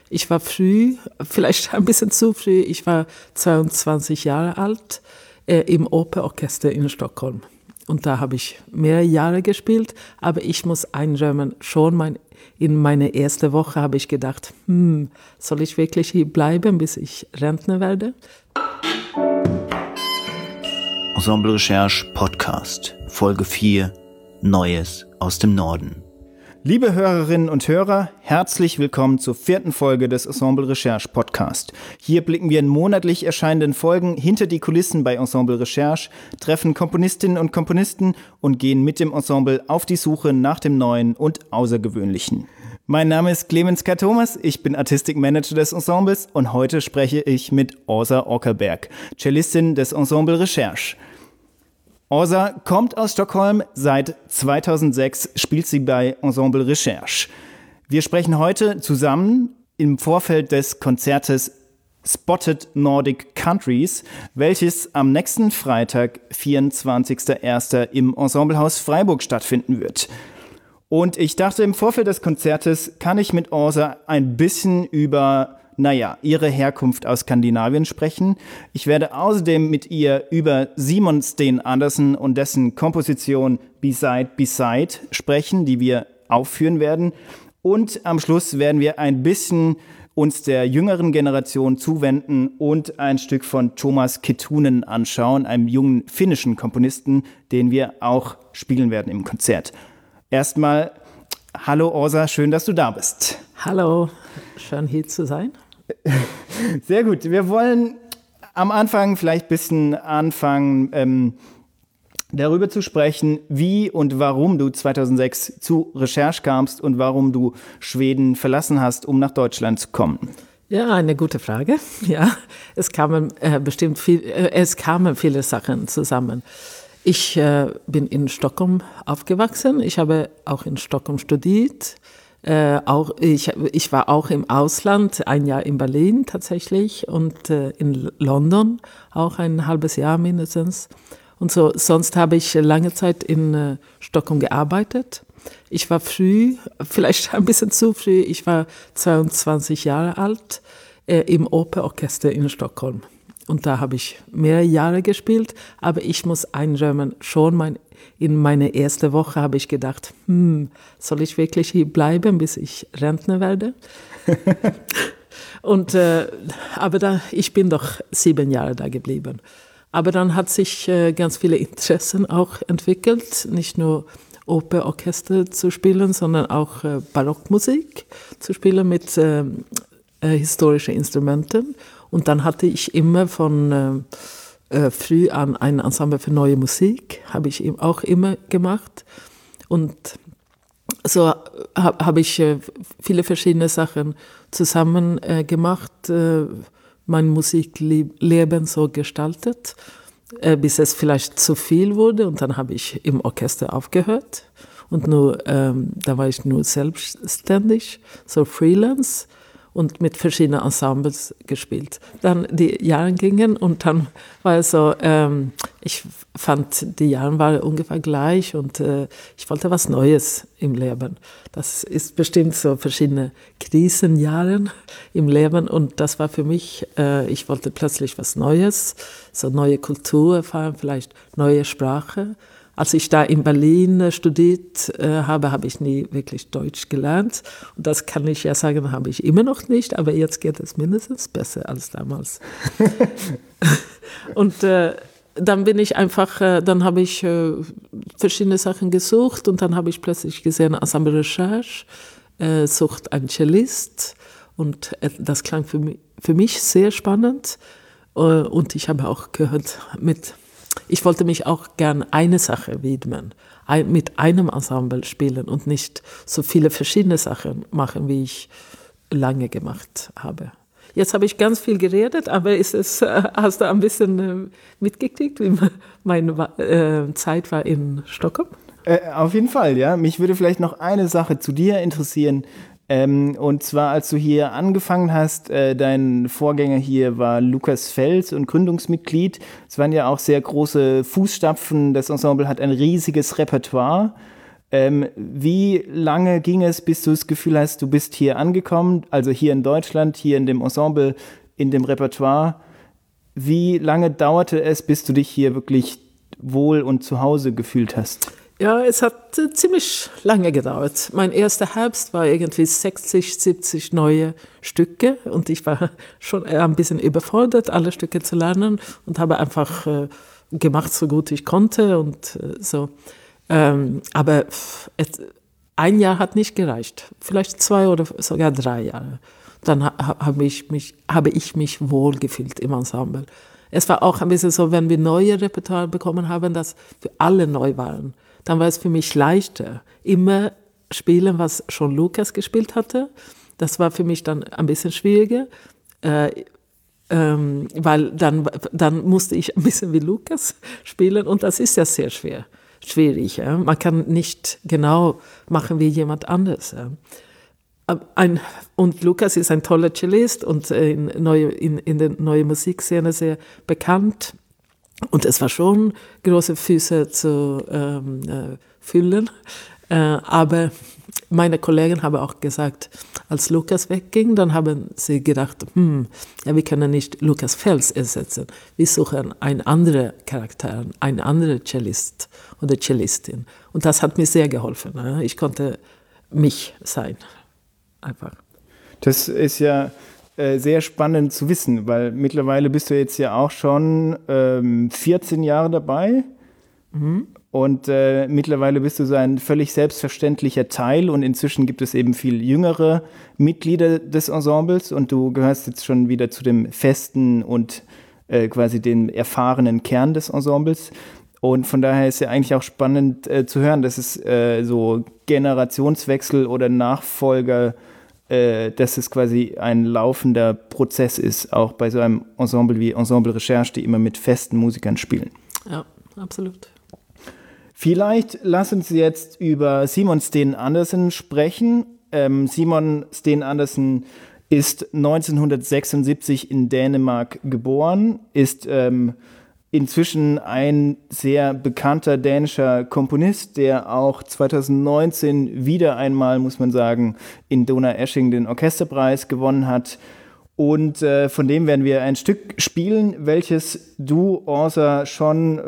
Ich war früh, vielleicht ein bisschen zu früh, ich war 22 Jahre alt im Operorchester in Stockholm. Und da habe ich mehrere Jahre gespielt, aber ich muss einräumen, in meiner ersten Woche habe ich gedacht, soll ich wirklich hier bleiben, bis ich Rentner werde? Ensemble Recherche Podcast, Folge 4, Neues aus dem Norden. Liebe Hörerinnen und Hörer, herzlich willkommen zur 4. Folge des Ensemble Recherche Podcast. Hier blicken wir in monatlich erscheinenden Folgen hinter die Kulissen bei Ensemble Recherche, treffen Komponistinnen und Komponisten und gehen mit dem Ensemble auf die Suche nach dem Neuen und Außergewöhnlichen. Mein Name ist Clemens K. Thomas, ich bin Artistikmanager des Ensembles und heute spreche ich mit Åsa Åkerberg, Cellistin des Ensemble Recherche. Åsa kommt aus Stockholm, seit 2006 spielt sie bei Ensemble Recherche. Wir sprechen heute zusammen im Vorfeld des Konzertes Spotted Nordic Countries, welches am nächsten Freitag, 24.01. im Ensemblehaus Freiburg stattfinden wird. Und ich dachte, im Vorfeld des Konzertes kann ich mit Åsa ein bisschen über ihre Herkunft aus Skandinavien sprechen. Ich werde außerdem mit ihr über Simon Sten Andersen und dessen Komposition Beside Beside sprechen, die wir aufführen werden. Und am Schluss werden wir ein bisschen uns der jüngeren Generation zuwenden und ein Stück von Tuomas Kettunen anschauen, einem jungen finnischen Komponisten, den wir auch spielen werden im Konzert. Erstmal, hallo Åsa, schön, dass du da bist. Hallo, schön hier zu sein. Sehr gut. Wir wollen am Anfang vielleicht ein bisschen anfangen, darüber zu sprechen, wie und warum du 2006 zu Recherche kamst und warum du Schweden verlassen hast, um nach Deutschland zu kommen. Ja, eine gute Frage. Ja, es kamen viele Sachen zusammen. Ich bin in Stockholm aufgewachsen. Ich habe auch in Stockholm studiert. Ich war auch im Ausland, ein Jahr in Berlin tatsächlich und in London auch ein halbes Jahr mindestens. Und so, sonst habe ich lange Zeit in Stockholm gearbeitet. Ich war früh, vielleicht ein bisschen zu früh, ich war 22 Jahre alt im Operorchester in Stockholm. Und da habe ich mehrere Jahre gespielt, aber ich muss einräumen, in meiner ersten Woche habe ich gedacht, soll ich wirklich hier bleiben, bis ich Rentner werde? Aber ich bin doch 7 Jahre da geblieben. Aber dann hat sich ganz viele Interessen auch entwickelt, nicht nur Operorchester zu spielen, sondern auch Barockmusik zu spielen mit historischen Instrumenten. Und dann hatte ich immer von früh an ein Ensemble für neue Musik, habe ich auch immer gemacht. Und so habe ich viele verschiedene Sachen zusammen gemacht, mein Musikleben so gestaltet, bis es vielleicht zu viel wurde. Und dann habe ich im Orchester aufgehört. Und da war ich nur selbstständig, so Freelance. Und mit verschiedenen Ensembles gespielt. Dann die Jahre gingen und dann war es so, ich fand, die Jahre waren ungefähr gleich und ich wollte was Neues im Leben. Das ist bestimmt so verschiedene Krisenjahre im Leben und das war für mich, ich wollte plötzlich was Neues, so neue Kultur erfahren, vielleicht neue Sprache. Als ich da in Berlin studiert habe, habe ich nie wirklich Deutsch gelernt. Und das kann ich ja sagen, habe ich immer noch nicht, aber jetzt geht es mindestens besser als damals. Und dann dann habe ich verschiedene Sachen gesucht und dann habe ich plötzlich gesehen, Ensemble Recherche sucht einen Cellist und das klang für mich sehr spannend. Und ich habe auch gehört ich wollte mich auch gern eine Sache widmen, mit einem Ensemble spielen und nicht so viele verschiedene Sachen machen, wie ich lange gemacht habe. Jetzt habe ich ganz viel geredet, aber hast du ein bisschen mitgekriegt, wie meine Zeit war in Stockholm? Auf jeden Fall, ja. Mich würde vielleicht noch eine Sache zu dir interessieren. Und zwar, als du hier angefangen hast, dein Vorgänger hier war Lukas Fels und Gründungsmitglied. Es waren ja auch sehr große Fußstapfen. Das Ensemble hat ein riesiges Repertoire. Wie lange ging es, bis du das Gefühl hast, du bist hier angekommen, also hier in Deutschland, hier in dem Ensemble, in dem Repertoire? Wie lange dauerte es, bis du dich hier wirklich wohl und zu Hause gefühlt hast? Ja, es hat ziemlich lange gedauert. Mein erster Herbst war irgendwie 60, 70 neue Stücke und ich war schon ein bisschen überfordert, alle Stücke zu lernen und habe einfach gemacht, so gut ich konnte und so. Aber ein Jahr hat nicht gereicht, vielleicht 2 oder sogar 3 Jahre. Dann habe ich mich wohl gefühlt im Ensemble. Es war auch ein bisschen so, wenn wir neue Repertoire bekommen haben, das für alle neu waren. Dann war es für mich leichter, immer spielen, was schon Lukas gespielt hatte. Das war für mich dann ein bisschen schwieriger, weil dann musste ich ein bisschen wie Lukas spielen und das ist ja sehr schwierig. Ja? Man kann nicht genau machen wie jemand anderes. Ja? Und Lukas ist ein toller Cellist und in der neuen Musikszene sehr bekannt. Und es war schon große Füße zu füllen. Aber meine Kollegen haben auch gesagt, als Lukas wegging, dann haben sie gedacht, ja, wir können nicht Lukas Fels ersetzen. Wir suchen einen anderen Charakter, einen anderen Cellist oder Cellistin. Und das hat mir sehr geholfen. Ne? Ich konnte mich sein. Einfach. Das ist ja sehr spannend zu wissen, weil mittlerweile bist du jetzt ja auch schon 14 Jahre dabei und mittlerweile bist du so ein völlig selbstverständlicher Teil und inzwischen gibt es eben viel jüngere Mitglieder des Ensembles und du gehörst jetzt schon wieder zu dem festen und quasi dem erfahrenen Kern des Ensembles. Und von daher ist ja eigentlich auch spannend zu hören, dass es so Generationswechsel oder Nachfolger, dass es quasi ein laufender Prozess ist, auch bei so einem Ensemble wie Ensemble Recherche, die immer mit festen Musikern spielen. Ja, absolut. Vielleicht lass uns jetzt über Simon Steen Andersen sprechen. Simon Steen Andersen ist 1976 in Dänemark geboren, ist inzwischen ein sehr bekannter dänischer Komponist, der auch 2019 wieder einmal, muss man sagen, in Donaueschingen den Orchesterpreis gewonnen hat. Und von dem werden wir ein Stück spielen, welches du, Åsa, schon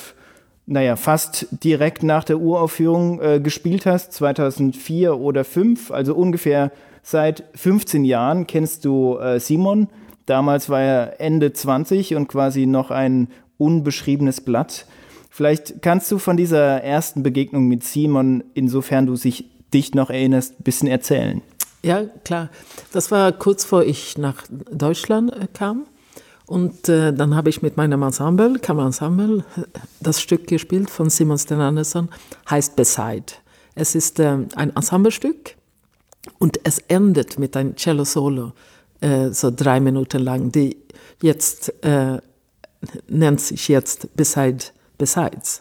fast direkt nach der Uraufführung gespielt hast, 2004 oder 2005, also ungefähr seit 15 Jahren kennst du Simon. Damals war er Ende 20 und quasi noch ein unbeschriebenes Blatt. Vielleicht kannst du von dieser ersten Begegnung mit Simon, insofern du dich noch erinnerst, ein bisschen erzählen. Ja, klar. Das war kurz vor ich nach Deutschland kam. Und dann habe ich mit meinem Kammerensemble, das Stück gespielt von Simon Steen Andersen, heißt Beside. Es ist ein Ensemblestück und es endet mit einem Cello-Solo, so 3 Minuten lang, die jetzt nennt sich jetzt Besides.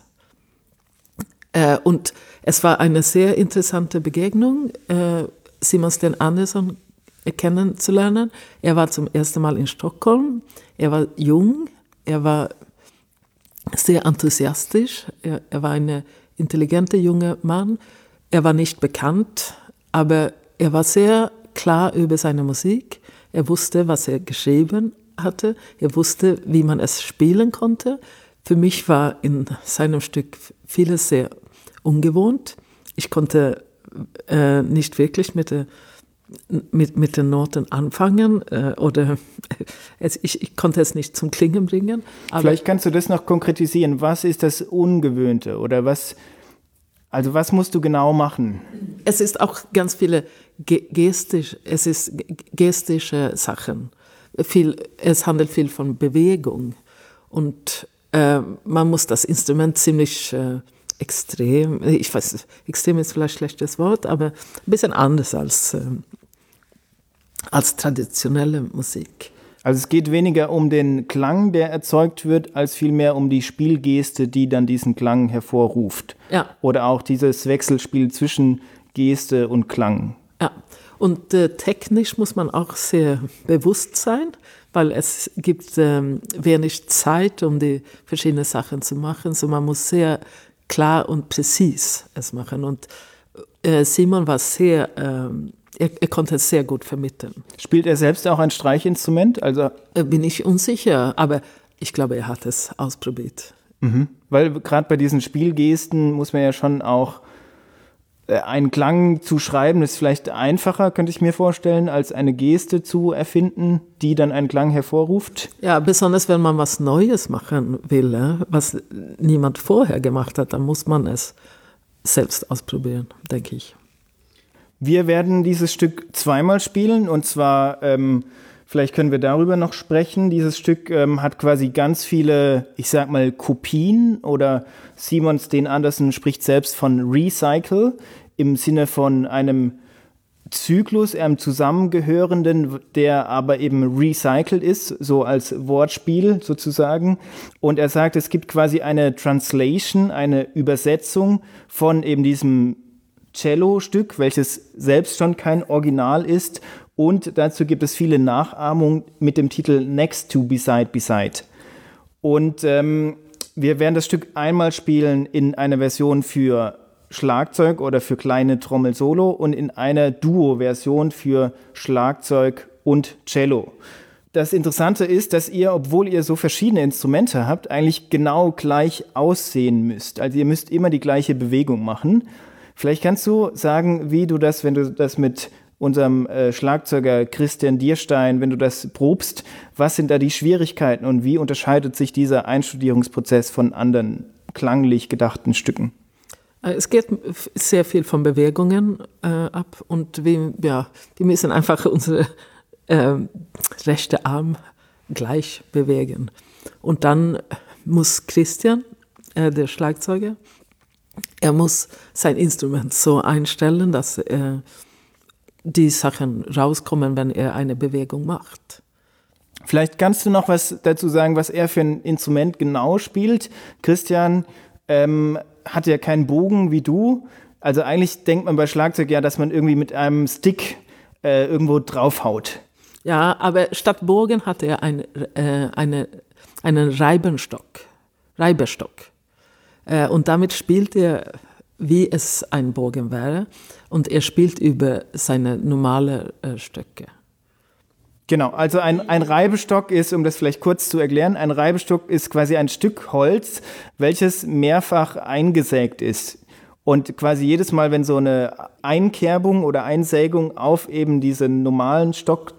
Und es war eine sehr interessante Begegnung, Simon Steen Andersen kennenzulernen. Er war zum ersten Mal in Stockholm, er war jung, er war sehr enthusiastisch, er war ein intelligenter junger Mann, er war nicht bekannt, aber er war sehr klar über seine Musik, er wusste, was er geschrieben hatte, er wusste, wie man es spielen konnte. Für mich war in seinem Stück vieles sehr ungewohnt. Ich konnte nicht wirklich mit den Noten anfangen oder ich konnte es nicht zum Klingen bringen. Aber vielleicht kannst du das noch konkretisieren. Was ist das Ungewöhnte oder was musst du genau machen? Es ist auch ganz viele gestische Sachen. Es handelt viel von Bewegung und man muss das Instrument ziemlich extrem, ich weiß, extrem ist vielleicht ein schlechtes Wort, aber ein bisschen anders als traditionelle Musik. Also es geht weniger um den Klang, der erzeugt wird, als vielmehr um die Spielgeste, die dann diesen Klang hervorruft. Ja. Oder auch dieses Wechselspiel zwischen Geste und Klang. Ja, und technisch muss man auch sehr bewusst sein, weil es gibt wenig Zeit, um die verschiedenen Sachen zu machen. So man muss sehr klar und präzis es machen. Und Simon war sehr, er konnte es sehr gut vermitteln. Spielt er selbst auch ein Streichinstrument? Also Bin ich unsicher, aber ich glaube, er hat es ausprobiert. Weil gerade bei diesen Spielgesten muss man ja schon auch einen Klang zu schreiben, ist vielleicht einfacher, könnte ich mir vorstellen, als eine Geste zu erfinden, die dann einen Klang hervorruft. Ja, besonders wenn man was Neues machen will, was niemand vorher gemacht hat, dann muss man es selbst ausprobieren, denke ich. Wir werden dieses Stück zweimal spielen und zwar, vielleicht können wir darüber noch sprechen. Dieses Stück hat quasi ganz viele, ich sag mal, Kopien oder Simon Steen Andersen spricht selbst von Recycle im Sinne von einem Zyklus, einem zusammengehörenden, der aber eben recycelt ist, so als Wortspiel sozusagen. Und er sagt, es gibt quasi eine Translation, eine Übersetzung von eben diesem Cello-Stück, welches selbst schon kein Original ist. Und dazu gibt es viele Nachahmungen mit dem Titel Next to Beside Beside. Und wir werden das Stück einmal spielen in einer Version für Schlagzeug oder für kleine Trommel-Solo und in einer Duo-Version für Schlagzeug und Cello. Das Interessante ist, dass ihr, obwohl ihr so verschiedene Instrumente habt, eigentlich genau gleich aussehen müsst. Also ihr müsst immer die gleiche Bewegung machen. Vielleicht kannst du sagen, wie du das, wenn du das mit unserem Schlagzeuger Christian Dierstein, wenn du das probst, was sind da die Schwierigkeiten und wie unterscheidet sich dieser Einstudierungsprozess von anderen klanglich gedachten Stücken? Es geht sehr viel von Bewegungen ab und wir müssen einfach unsere rechte Arm gleich bewegen. Und dann muss Christian, der Schlagzeuger, er muss sein Instrument so einstellen, dass die Sachen rauskommen, wenn er eine Bewegung macht. Vielleicht kannst du noch was dazu sagen, was er für ein Instrument genau spielt. Christian hat ja keinen Bogen wie du. Also eigentlich denkt man bei Schlagzeug ja, dass man irgendwie mit einem Stick irgendwo draufhaut. Ja, aber statt Bogen hat er einen Reiberstock. Und damit spielt er, wie es ein Bogen wäre. Und er spielt über seine normalen Stöcke. Genau, also ein Reibestock ist, um das vielleicht kurz zu erklären, ein Reibestock ist quasi ein Stück Holz, welches mehrfach eingesägt ist. Und quasi jedes Mal, wenn so eine Einkerbung oder Einsägung auf eben diesen normalen Stock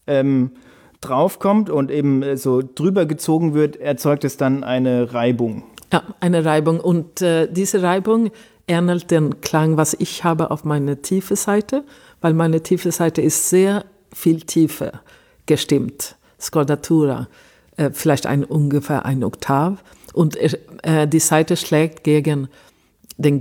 draufkommt und eben so drüber gezogen wird, erzeugt es dann eine Reibung. Ja, eine Reibung. Und diese Reibung ähnelt den Klang, was ich habe auf meiner tiefen Seite, weil meine tiefe Seite ist sehr viel tiefer gestimmt, Scordatura, vielleicht ungefähr eine Oktav. Und die Seite schlägt gegen den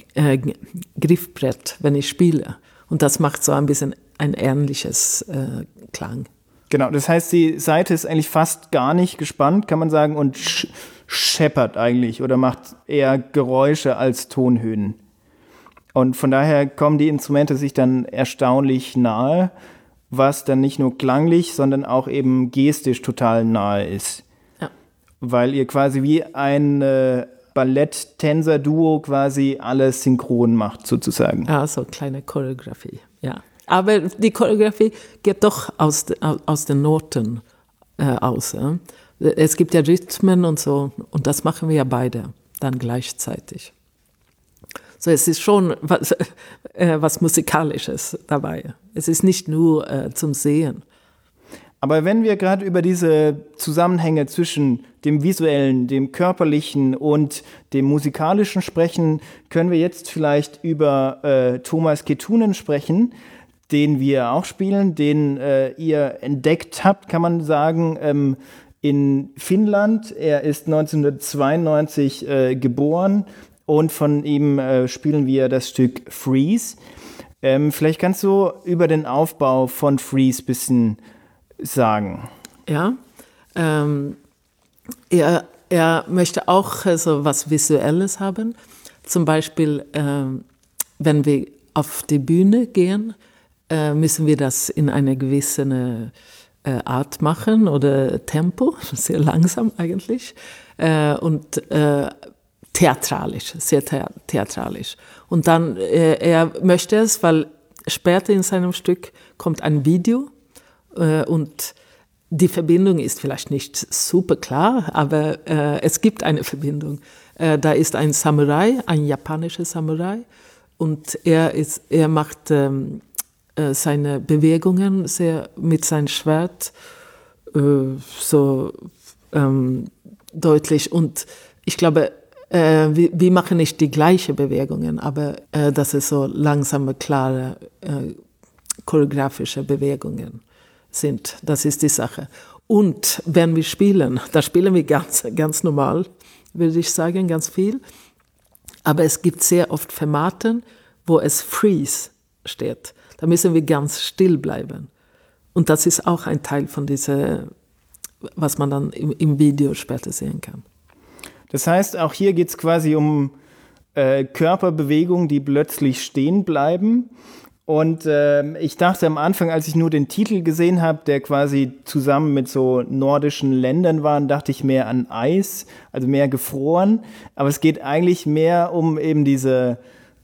Griffbrett, wenn ich spiele. Und das macht so ein bisschen ein ähnliches Klang. Genau, das heißt, die Seite ist eigentlich fast gar nicht gespannt, kann man sagen, und scheppert eigentlich oder macht eher Geräusche als Tonhöhen. Und von daher kommen die Instrumente sich dann erstaunlich nahe, was dann nicht nur klanglich, sondern auch eben gestisch total nahe ist. Ja. Weil ihr quasi wie ein Ballett-Tänzer-Duo quasi alles synchron macht, sozusagen. Ja, so kleine Choreografie, ja. Aber die Choreografie geht doch aus den Noten aus. Ja? Es gibt ja Rhythmen und so, und das machen wir ja beide dann gleichzeitig. So, es ist schon was Musikalisches dabei. Es ist nicht nur zum Sehen. Aber wenn wir gerade über diese Zusammenhänge zwischen dem Visuellen, dem Körperlichen und dem Musikalischen sprechen, können wir jetzt vielleicht über Thomas Kettunen sprechen, den wir auch spielen, den ihr entdeckt habt, kann man sagen, in Finnland. Er ist 1992 geboren und von ihm spielen wir das Stück Freeze. Vielleicht kannst du über den Aufbau von Freeze ein bisschen sagen. Ja, er möchte auch so was Visuelles haben. Zum Beispiel, wenn wir auf die Bühne gehen, müssen wir das in einer gewissen Art machen oder Tempo, sehr langsam eigentlich. Und theatralisch, sehr theatralisch. Und dann, er möchte es, weil später in seinem Stück kommt ein Video und die Verbindung ist vielleicht nicht super klar, aber es gibt eine Verbindung. Da ist ein Samurai, ein japanischer Samurai, und er macht seine Bewegungen sehr mit seinem Schwert so deutlich. Und ich glaube, wir machen nicht die gleichen Bewegungen, aber dass es so langsame, klare, choreografische Bewegungen sind. Das ist die Sache. Und wenn wir spielen, da spielen wir ganz normal, würde ich sagen, ganz viel. Aber es gibt sehr oft Formaten, wo es Freeze steht. Da müssen wir ganz still bleiben. Und das ist auch ein Teil von dieser, was man dann im Video später sehen kann. Das heißt, auch hier geht es quasi um Körperbewegungen, die plötzlich stehen bleiben. Und ich dachte am Anfang, als ich nur den Titel gesehen habe, der quasi zusammen mit so nordischen Ländern war, dachte ich mehr an Eis, also mehr gefroren. Aber es geht eigentlich mehr um eben diese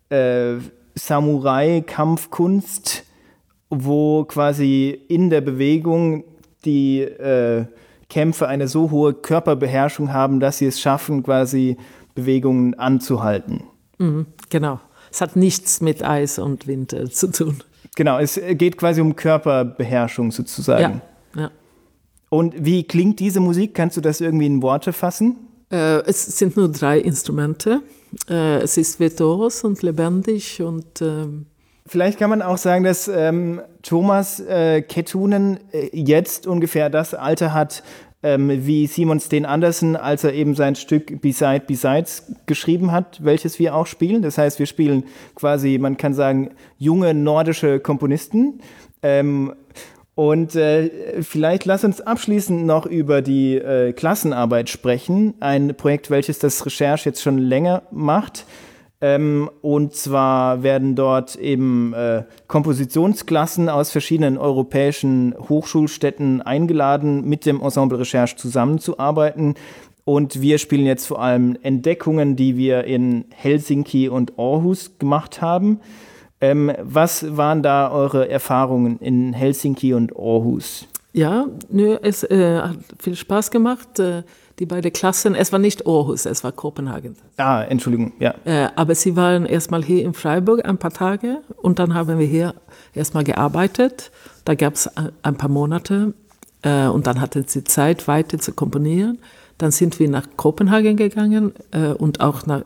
Samurai-Kampfkunst, wo quasi in der Bewegung die Kämpfer eine so hohe Körperbeherrschung haben, dass sie es schaffen, quasi Bewegungen anzuhalten. Genau. Es hat nichts mit Eis und Winter zu tun. Genau, es geht quasi um Körperbeherrschung sozusagen. Ja. Und wie klingt diese Musik? Kannst du das irgendwie in Worte fassen? Es sind nur 3 Instrumente. Es ist virtuos und lebendig und vielleicht kann man auch sagen, dass Thomas Kettunen jetzt ungefähr das Alter hat wie Simon Sten Andersen, als er eben sein Stück Beside Besides geschrieben hat, welches wir auch spielen. Das heißt, wir spielen quasi, man kann sagen, junge nordische Komponisten. Und vielleicht lass uns abschließend noch über die Klassenarbeit sprechen. Ein Projekt, welches das Recherche jetzt schon länger macht. Und zwar werden dort eben Kompositionsklassen aus verschiedenen europäischen Hochschulstädten eingeladen, mit dem Ensemble Recherche zusammenzuarbeiten. Und wir spielen jetzt vor allem Entdeckungen, die wir in Helsinki und Aarhus gemacht haben. Was waren da eure Erfahrungen in Helsinki und Aarhus? Ja, es hat viel Spaß gemacht. Die beiden Klassen, es war nicht Aarhus, es war Kopenhagen. Entschuldigung, ja. Aber sie waren erstmal hier in Freiburg ein paar Tage und dann haben wir hier erstmal gearbeitet. Da gab es ein paar Monate und dann hatten sie Zeit, weiter zu komponieren. Dann sind wir nach Kopenhagen gegangen und auch nach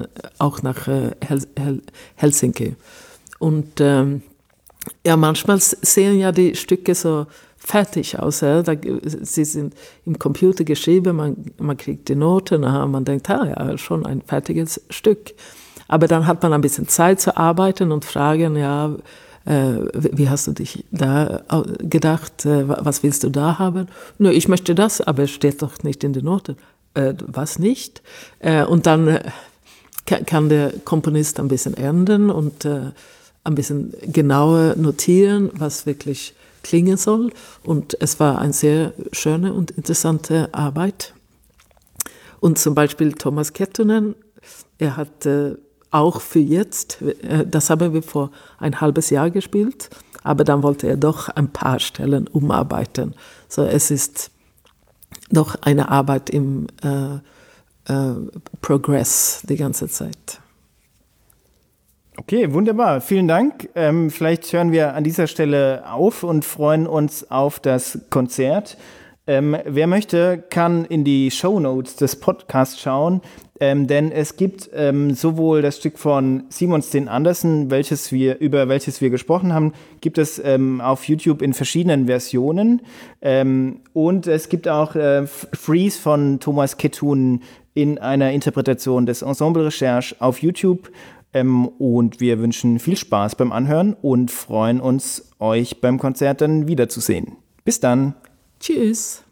Helsinki. Und manchmal sehen ja die Stücke so fertig aus. Sie sind im Computer geschrieben, man kriegt die Noten, man denkt, schon ein fertiges Stück. Aber dann hat man ein bisschen Zeit zu arbeiten und fragen, wie hast du dich da gedacht, was willst du da haben? Nö, ich möchte das, aber es steht doch nicht in den Noten. Was nicht? Und dann kann der Komponist ein bisschen ändern und ein bisschen genauer notieren, was wirklich klingen soll. Und es war eine sehr schöne und interessante Arbeit. Und zum Beispiel Thomas Kettunen, er hat auch für jetzt, das haben wir vor ein halbes Jahr gespielt, aber dann wollte er doch ein paar Stellen umarbeiten. So, es ist doch eine Arbeit im Progress die ganze Zeit. Okay, wunderbar. Vielen Dank. Vielleicht hören wir an dieser Stelle auf und freuen uns auf das Konzert. Wer möchte, kann in die Shownotes des Podcasts schauen, denn es gibt sowohl das Stück von Simon Sten Andersen, über welches wir gesprochen haben, gibt es auf YouTube in verschiedenen Versionen. Und es gibt auch Freeze von Thomas Kettunen in einer Interpretation des Ensemble Recherche auf YouTube. Und wir wünschen viel Spaß beim Anhören und freuen uns, euch beim Konzert dann wiederzusehen. Bis dann. Tschüss.